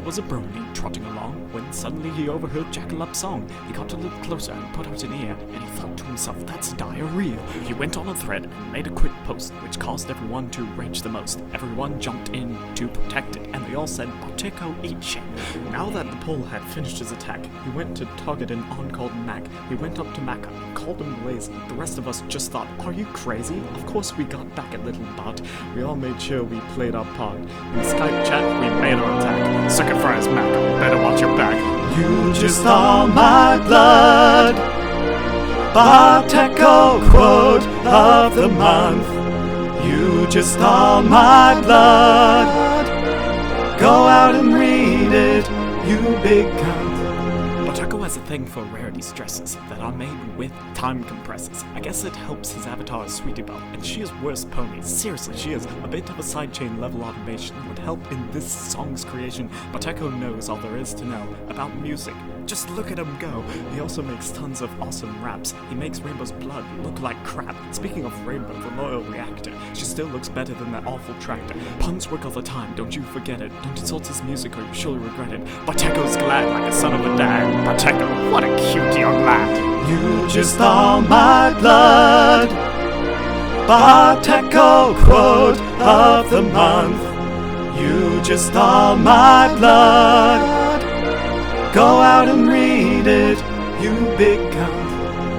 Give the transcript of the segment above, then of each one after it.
was a brony trotting along when suddenly he overheard Jackalup's song. He got a little closer and put out an ear, and he thought to himself, that's diarrhea. He went on a thread and made a quick post, which caused everyone to rage the most. Everyone jumped in to protect it, and they all said, Pacheco, eat shit. Now that the pole had finished his attack, he went to target an uncalled Mac. He went up to Mac and called him lazy. The rest of us just thought, are you crazy? Of course we got back at Little Bot. We all made sure we played our part. In Skype chat, we made our attack. Sucker fries, Mac, better watch your back. You just stole my blood. Pacheco quote of the month. You just stole my blood. Go out and read it, you big cunt. Pacheco has a thing for rarity stresses that are made with time compressors. I guess it helps his avatar Sweetie Belle, and she is worse pony. Seriously, she is. A bit of a sidechain level automation would help in this song's creation. Pacheco knows all there is to know about music. Just look at him go. He also makes tons of awesome raps. He makes Rainbow's blood look like crap. Speaking of Rainbow, the loyal reactor, she still looks better than that awful tractor. Puns work all the time, don't you forget it. Don't insult his music or you surely regret it. Pacheco's glad like a son of a dad. Pacheco, what a cute young lad. You just stole my blood. Pacheco quote of the month. You just stole my blood. Go out and read it, you big cunt.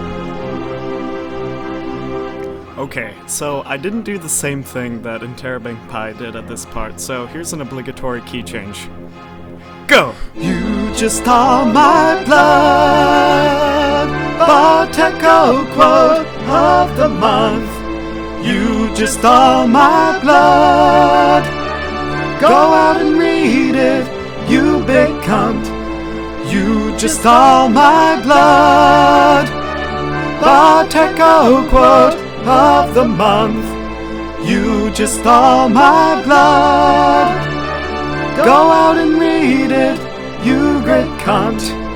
Okay, so I didn't do the same thing that Interrobang Pie did at this part, so here's an obligatory key change. Go! You just stole my blood. Pacheco quote of the month. You just stole my blood. Go out and read it, you big cunt. You just stole my blood. Pacheco quote of the month. You just stole my blood. Go out and read it, you great cunt.